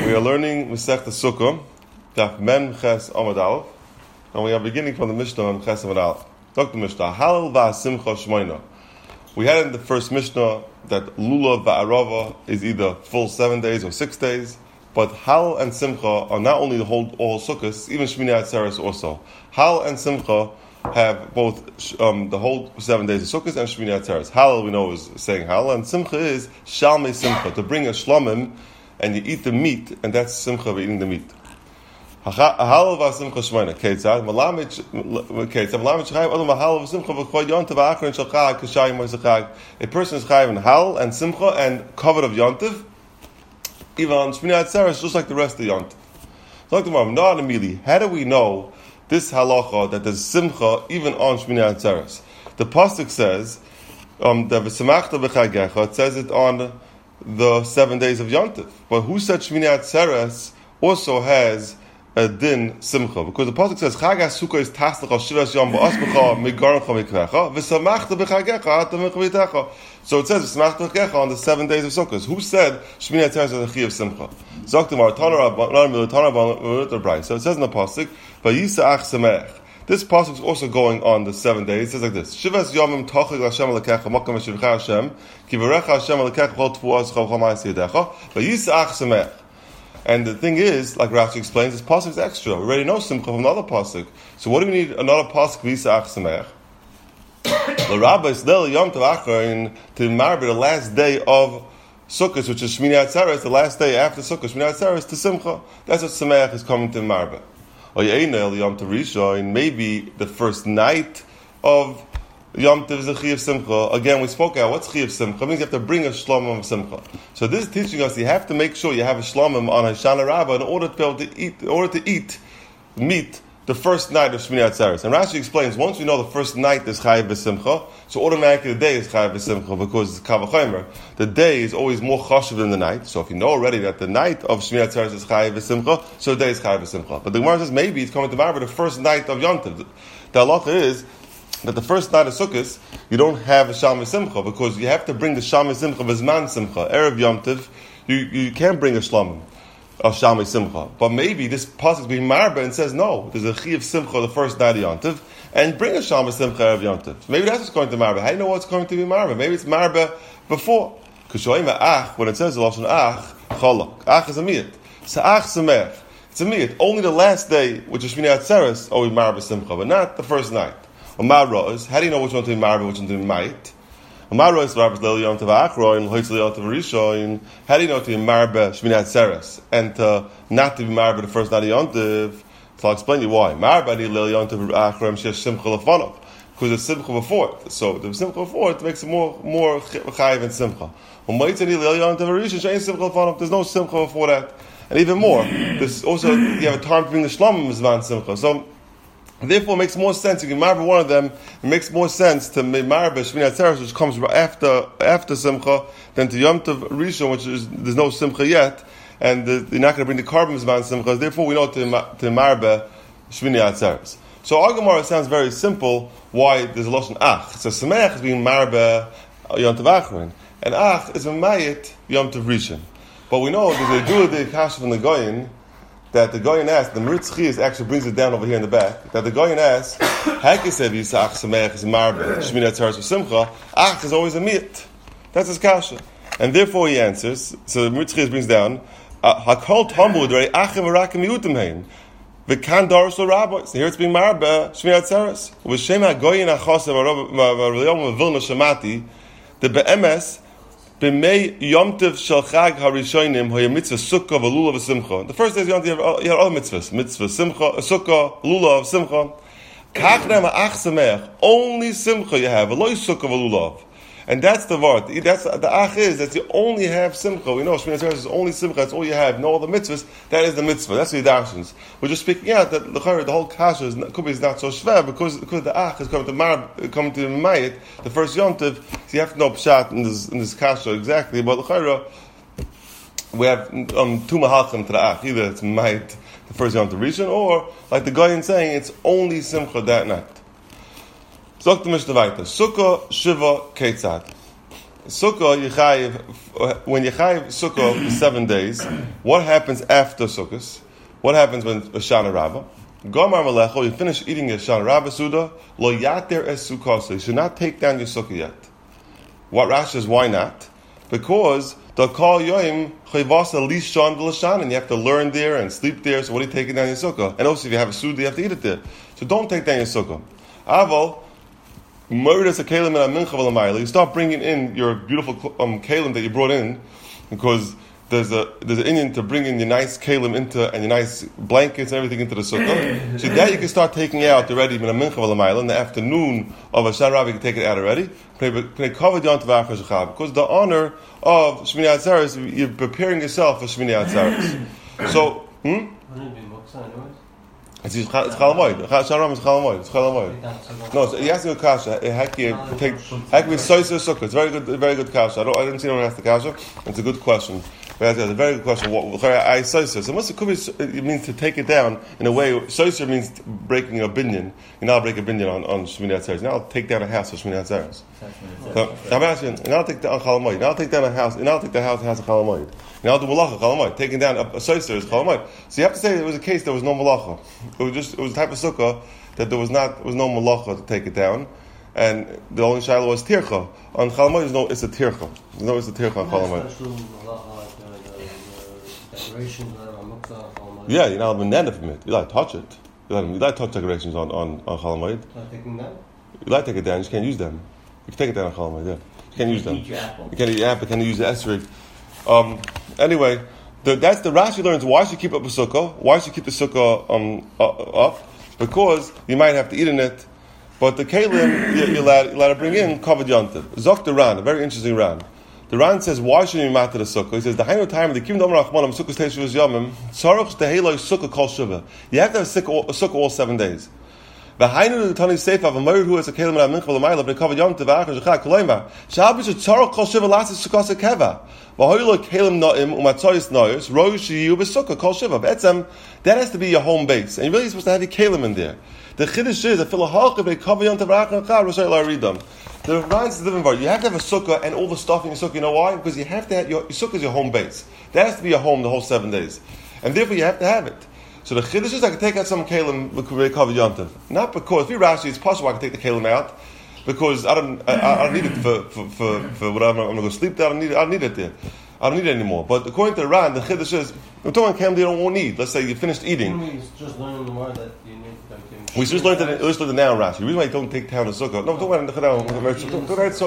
We are learning Masechta Sukkah, Daf Mem Ches Amud Aleph, and we are beginning from the Mishnah on Ches Amud Aleph. Dr. Mishnah, Halal v'Simcha Shmoina. We had in the first Mishnah that Lulav v'Arava is either full 7 days or 6 days, but Hal and Simcha are not only the whole Sukkahs, even Shmini Atzeres also. Hal and Simcha have both the whole 7 days of Sukkot and Shmini Atzeres. Halal we know is saying Halal, and Simcha is Shalmei Simcha, to bring a shlomim, and you eat the meat, and that's Simcha of eating the meat. Halal v'Simcha Shmoina. Keitzad Malamich Chayiv Adam Halal v'Simcha v'Chol Yontav Achron Shel Chag K'Shayim Moisachag. A person is Chayiv in Halal and Simcha and covered of Yontav, even on Shmini Atzeres, just like the rest of the Yontav. So, not immediately. How do we know this halacha that there's simcha even on Shmini Atzeres? The pasuk says that v'samachta b'chagecha. It says it on the 7 days of Yontif. But who said Shmini Atzeres also has a din simcha? Because the pasuk says Chag HaSukkah is taslecha shivas yom ba'asbecha migarancha mikvecha v'samachta b'chagecha ata mikvitecha. So it says v'samachta b'chagecha on the 7 days of Sukkot. Who said Shmini Atzeres is a chi of simcha? Zoktimar Tanarab. So it says in the pasuk, Vayisa'ach Samech. This pasuk is also going on the 7 days. It says like this: Shivas Yomim Tochig Hashem Alekecha Makam V'Shivcha Hashem Kivarecha Hashem Alekecha Chol Tfuas Chol Chamay Sidecha Vayisa'ach Samech. And the thing is, like Rashi explains, this pasuk is extra. We already know Simcha from another pasuk. So what do we need another pasuk Vayisa'ach Samech? The Rabbi is Del Yom Tov Acharon to marry the last day of Sukkot, which is Shmini Atzeres, the last day after Sukkot, Shmini Atzeres to Simcha. That's what Sameach is coming to Marbe. Or Yom Tov Rishon, maybe the first night of Yom Tov is a Chi of Simcha. Again, we spoke out, what's Chi of Simcha? It means you have to bring a Shlomim of Simcha. So this is teaching us you have to make sure you have a Shlomim on Hoshana Rabbah in order to be able to eat meat the first night of Shmini Atzeres. And Rashi explains, once we know the first night is Chayiv V'Simcha, so automatically the day is Chayiv V'Simcha, because it's Kavachomer. The day is always more chashuv than the night. So if you know already that the night of Shmini Atzeres is Chayiv V'Simcha, so the day is Chayiv V'Simcha. But the Gemara says maybe it's coming to Marba the first night of Yontiv. The halacha is that the first night of Sukkot, you don't have a Shalmei Simcha, because you have to bring the Shalmei Simcha V'Zman Simcha. Erev Yontiv, you can't bring a Shlomim of Shalmei Simcha. But maybe this pasuk is being marba and says, no, there's a chi of Simcha the first night of Yontiv, and bring a Shalmei Simcha of Yontiv. Maybe that's what's going to marba. How do you know what's going to be marba? Maybe it's marba before. Because ach, when it says the lashon ach, cholok. Ach is a miyat. So ach samech. It's a miyat. Only the last day, which is Shmini Atzeres, we marba Simcha, but not the first night. Or marra is, how do you know which one to be marba, which one to be might? How do you know to be marba Shmini Atzeres and to not to be marba the first night of Yontiv? So I'll explain you why. Marba ni leil Yontiv achron shesh simcha lefanov, because it's simcha before it. So the simcha before it makes it more chayiv and simcha. There's no simcha before that, and even more. There's also you have a time to bring the shlomim zman simcha. So therefore, it makes more sense. You can marba one of them. It makes more sense to marba Shmini Atzeres, which comes after Simcha, than to Yom Tov Rishon, which is there's no Simcha yet, and you're not going to bring the carbon zman Simcha. Therefore, we know to marba Shmini Atzeres. So our Gemara sounds very simple. Why there's a lashon ach? So Sameach is being marba Yom Tov Achron, and ach is mayit Yom Tov Rishon. But we know there's a do the kasha from the Goyin, that the Goyin asks, the Meritz Chias actually brings it down over here in the back, that the Goyin asks, Haki said Yisach Sameach is marba Shmini Atzeres with Simcha, ach is always a miyat. That's his kasha. And therefore he answers, so the Meritz Chias brings down, Hakol Talmud Rei Achim Arakim Yutim Hein, V'kan Doros L'Rabbi. So here it's being marba Shmini Atzeres. V'shem HaGoyin Achosev V'Riyom V'Vilna Shamati, the Be'emes, B'mei Yom Tov Shel Chag HaRishonim Hoya Mitzvah Sukkah V'Lulav V'Simcha. The first day of Yom Tov you had all mitzvahs. Mitzvah Simcha, Sukkah, Lulav, Simcha. Kach nem ha'ach Sameach. Only Simcha you have. V'loi Sukkah V'Lulav. And that's the vart. That's the ach is that you only have Simcha. We know Shmini Atzeres is only Simcha. That's all you have. No other mitzvahs. That is the mitzvah. That's the darshans. We're just speaking out that the whole kasha is not so shver because the ach is coming to mayit the first yontiv. So you have to know pshat in this kasha exactly. But the we have two mahalchim to the ach. Either it's mayit the first yontiv rishon, or like the Goyin saying it's only Simcha that night. Zok the Mishnah weiter. Sukkah Shiva Keitzad. Sukkah, when you chayiv Sukkah for 7 days, what happens after Sukkot? What happens when Hoshana Rabbah? Gomar Malecho, you finish eating your Hoshana Rabbah Suda, lo yater es Sukkah, you should not take down your Sukkah yet. What Rashi says, why not? Because the Kol Yoim Chayvasa Lishon V'Lashan, and you have to learn there and sleep there, so what are you taking down your Sukkah? And also if you have a Suda, you have to eat it there. So don't take down your Sukkah. Aval, Murder's a kalim and a mincha v'lamayla. You start bringing in your beautiful kalim that you brought in, because there's an Indian to bring in your nice kalim into and your nice blankets and everything into the sukkah. So that you can start taking out already in a mincha v'lamayla. In the afternoon of a Hoshana Rabbah, you can take it out already. Because the honor of Shmini Atzeres, you're preparing yourself for Shmini Atzeres. So, It's Chalamoid. Hoshana Rabbah is Chalamoid. It's Chalamoid. No, so he asked me a kasha. How can be soiser sukkah? It's very good kasha. I didn't see anyone ask the kasha. It's a good question. But it's a very good question. What I soiser? So it could be. It means to take it down in a way. Soiser means breaking a binyan. You now break a binyan on Shmini Atzeres. Now I'll take down a house for Shmini Atzeres. So I'm asking. And I'll take down Chalamoid. Now I'll take down a house. And I'll take the house of Chalamoid. And I'll do malacha Chalamoid. Taking down a soiser is Chalamoid. So you have to say there was a case there was no malacha. It was a type of sukkah that there was no malacha to take it down, and the only shiloh was tircha. On Chalamoid, it's a tircha. It's a tircha on Chalamoid. Yeah, you're not banana from it. You like touch it. You like touch decorations on Chalamoid. You like take it down. You just can't use them. You can take it down on Chalamoid. Yeah, you can't use them. You can't eat your apple. Can you use the esrog? Anyway. That's the Rashi learns why should keep up a sukkah. Why should keep the sukkah up? Because you might have to eat in it, but the kalim you're allowed to bring in covered yontiv. Zok the Ran, a very interesting Ran. The Ran says why shouldn't you matter the sukkah? He says the hainu time the kim domer achmanim sukkah teishuvas yomim tzarich teheloi sukkah kol shiva. You have to have a sukkah all 7 days. The hainu the tani seif of a murder who has a kalim and a mincha l'mayla but covered yontiv achar zechak koleima shabbos tzarich kol shiva lasis sukkah sekeva. That has to be your home base, and you're really supposed to have your kalim in there. The chiddush is the Ran is the different part. You have to have a sukkah and all the stuff in your sukkah. You know why? Because you have to have your sukkah is your home base. That has to be your home the whole 7 days, and therefore you have to have it. So the chiddush is I can take out some kalim covered yontiv, not because if you Rashi it's possible I can take the kalim out. Because I don't need it for whatever I'm going to go sleep there. I don't need it there. I don't need it anymore. But according to Ran, the chiddush is we're talking about you don't need. Let's say you finished eating. We just learned the word that you need. We just learned it. Let's learn it now, Rashi. The reason why you don't take down the sukkah. No, don't worry. Don't Eretz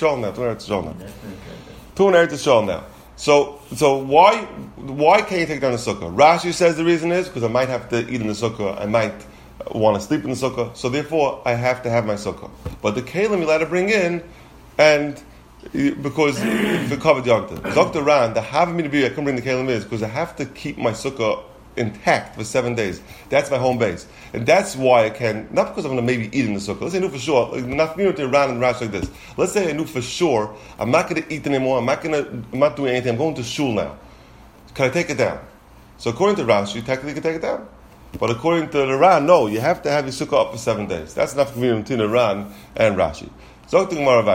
Yisrael now. So why can't you take down the sukkah? Rashi says the reason is because I might have to eat in the sukkah. I might want to sleep in the sukkah, so therefore I have to have my sukkah. But the kalim you allowed to bring in, and because the covered yontiv. Dr. Ran, the having me to be I can bring the kalim is because I have to keep my sukkah intact for 7 days. That's my home base, and that's why I can. Not because I'm going to maybe eat in the sukkah. Let's say I knew for sure. Not to Ran and Rash like this. Let's say I knew for sure I'm not going to eat anymore. I'm not doing anything. I'm going to shul now. Can I take it down? So according to Rashi, you technically can take it down. But according to the Ran, no, you have to have your sukkah up for 7 days. That's enough between the Ran and Rashi. If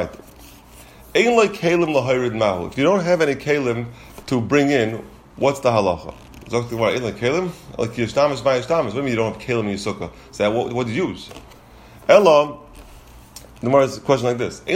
you don't have any kalim to bring in, what's the halacha? What do you mean you don't have kalim in your sukkah? So what do you use? Ella, the Gemara is a question like this.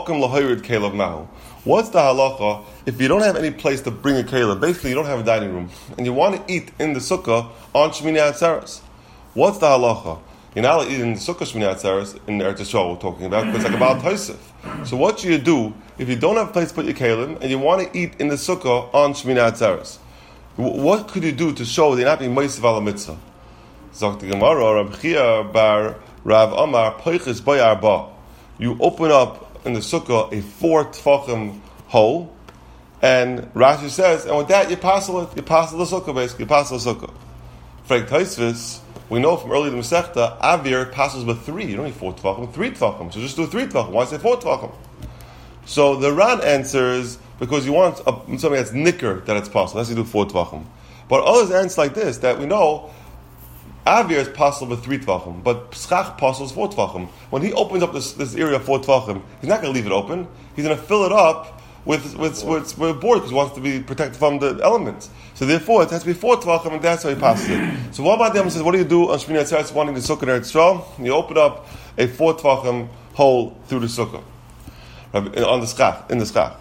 What's the halacha if you don't have any place to bring a kalim? Basically, you don't have a dining room, and you want to eat in the sukkah on Shmini Atzeres. What's the halacha? You're not allowed to eat in the sukkah Shmini Atzeres in the Eretz Yisrael we're talking about, because it's like about Tosef. So what should you do if you don't have a place to put your kalim, and you want to eat in the sukkah on Shmini Atzeres? What could you do to show that you're not being Mosif ala mitzvah? Zok the Gemara, Rab Chia bar Rav Amar, Poiches Bayar Ba. You open up in the sukkah a 4 tefachim hole, and Rashi says, and with that you passel the sukkah basically, you passel the sukkah. Frag Tosfos, we know from earlier in the Masechta, Avir passes with 3, you don't need 4 tefachim, 3 tefachim, so just do 3 tefachim, why say 4 tefachim? So the Ran answers, because you want something that's nicker that it's possible, that's you do 4 tefachim. But others answer like this, that we know, Avir is possible with 3 tvachim, but Pschach possible is 4 tvachim. When he opens up this area of 4 tvachim, he's not going to leave it open. He's going to fill it up with board because he wants to be protected from the elements. So therefore, it has to be 4 tvachim, and that's how he passes it. So what about them? Says, what do you do on Shmini Atzeres wanting the sukkah in Eretz Yisrael? You open up a 4 tvachim hole through the sukkah on the schach, in the schach.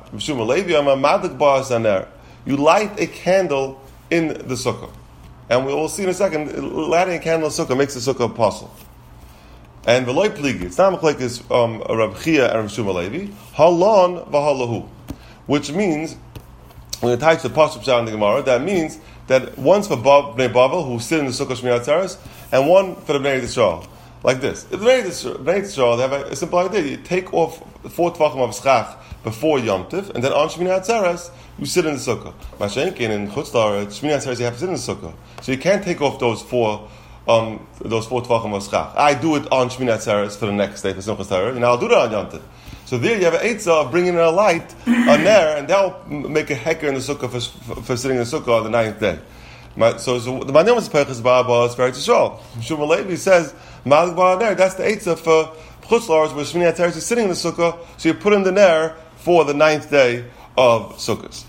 You light a candle in the sukkah, and we will see in a second. Lighting a candle in the sukkah makes the sukkah apostle. And v'loy pligi, it's not like this Rav Chia and Rav Shuma Levi. Halon v'halahu, which means when it ties to the pasuk in the Gemara, that means that one's for Bnei Bavel who sit in the sukkah Shmini Atzeres, and one for the Bnei Yisrael. Like this. If the Bnei Yisrael, they have a simple idea. You take off 4 tvachim of schach before Yom Tiv, and then on Shmini Atzeres, you sit in the sukkah. Mashenkin in Chutz La'aretz, Shmini Atzeres, you have to sit in the sukkah. So you can't take off those 4 tvachim of schach. I do it on Shmini Atzeres for the next day, for Simchas Torah, and I'll do that on Yom Tiv. So there you have an eitzah of bringing in a light on there, and that will make a hecker in the sukkah for sitting in the sukkah on the 9th day. So the Manim is Perches Ba'aba is Eretz Yisrael. Shmuel Levi says, Malik Ba'ar there, that's the eitzah for Chutz La'aretz, where Shmini Atzeres is sitting in the sukkah, so you put him in there for the 9th day of sukkahs.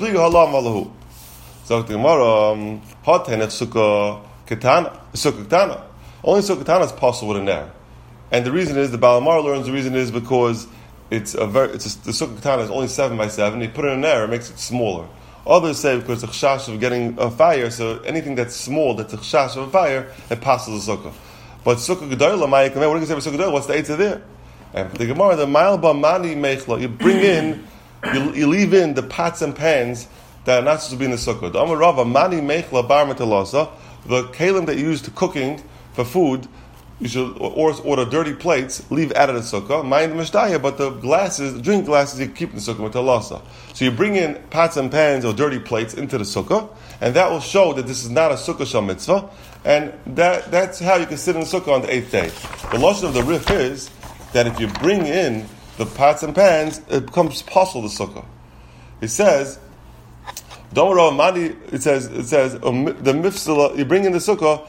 So the Gemara, Haten of sukkah ketana. Only sukkah ketana is possible with a nair. And the reason is, the Balamar learns the reason is because the sukkah ketana is only 7 by 7. You put it in there, it makes it smaller. Others say because the chashash of getting a fire, so anything that's small, that's a chashash of a fire, it passes the sukkah. But sukkah gedolah, what do you say for sukkah gedolah? What's the eitzah there? And for the Gemara, the ma'al ba'mani mechla, you bring in, you leave in the pots and pans that are not supposed to be in the sukkah. The Amar Rava mani mechla bar metalasa, the kalim that you use to cooking for food. You should order dirty plates, leave out of the sukkah, mind the mishdaya, but the glasses, drink glasses, you keep in the sukkah with talasa. So you bring in pots and pans or dirty plates into the sukkah, and that will show that this is not a sukkah shal mitzvah, and that's how you can sit in the sukkah on the 8th day. The lashon of the Rif is that if you bring in the pots and pans, it becomes possible the sukkah. It says, it says the mifsala, you bring in the sukkah,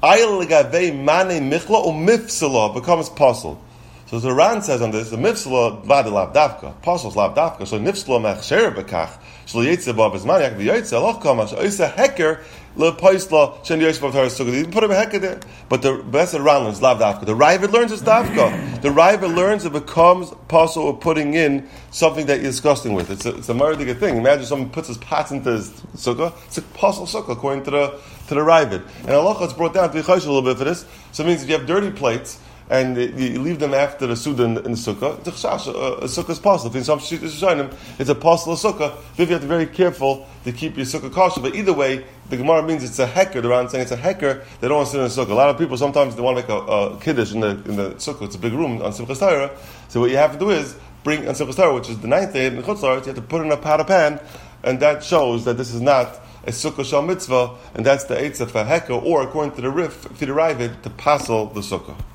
becomes puzzle. So the Ran says on this, the mifsala vada lav davka, puzzles lav davka. So nifsala mechsher bekach, shlo yetze ba bezman yak v'yetze aloch kama sh'oisa heker le'poisla shen yosef of Torah sukkah. You put a heker there, but that's the Ran learns lav davka. The Ravid learns it's davka. The Ravid learns it becomes puzzle of putting in something that you're disgusting with. It's a murderous thing. Imagine someone puts his pots into his sukkah. It's a puzzle sukkah according to the Ravid. And Allah is brought down to the Chaysh a little bit for this. So it means if you have dirty plates and you leave them after the Suda in the sukkah, it's a sukkah is possible. In some Shishayim, it's a possible sukkah. If you have to be very careful to keep your sukkah kosher. But either way, the Gemara means it's a hecker. The Ran saying it's a hecker. They don't want to sit in the sukkah. A lot of people sometimes they want to make a kiddush in the sukkah. It's a big room on Simchas Torah. So what you have to do is bring on Simchas Torah, which is the 9th day in the Chutz La'aretz, you have to put in a pot of pan, and that shows that this is not a sukkah shal mitzvah, and that's the eitzah for hecker, or according to the Rif, if you derive it, to passel the sukkah.